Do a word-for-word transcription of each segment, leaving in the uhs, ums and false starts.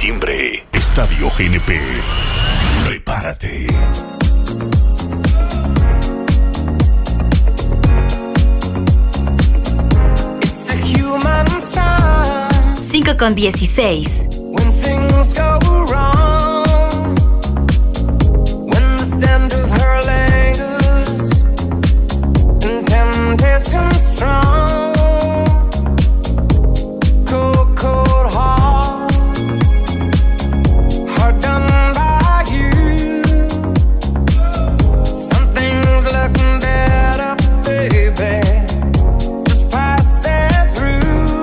diciembre, Estadio G N P. Prepárate. cinco con dieciséis. When things go wrong, when the stand of her lingers, and temptation strong, cold, cold heart, heart done by you. Something's looking better, baby. Just pass it through.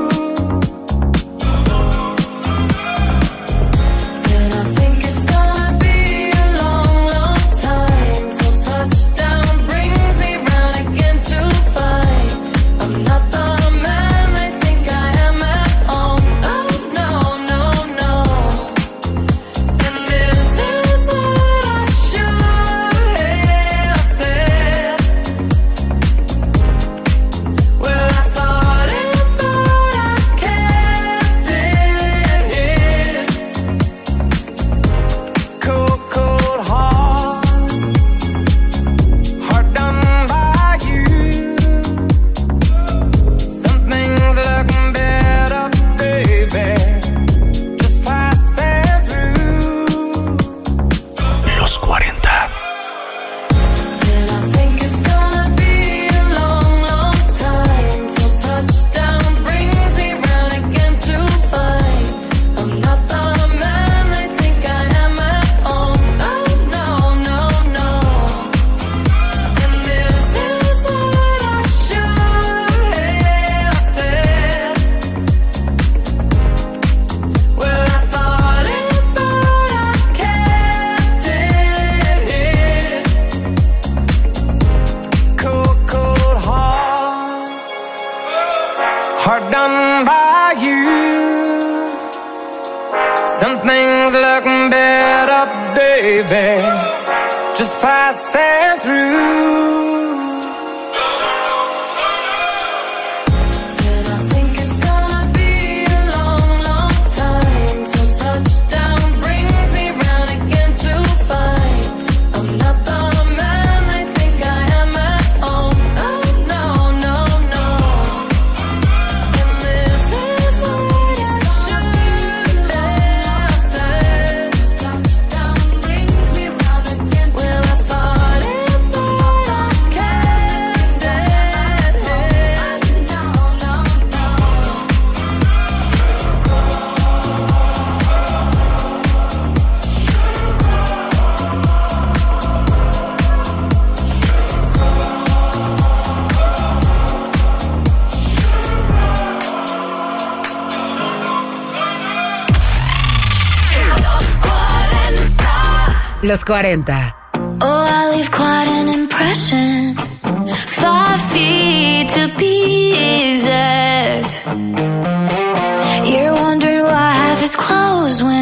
Heart done by you. Something's looking better, baby. Just pass it through. Los cuarenta. Oh, I leave quite an impression.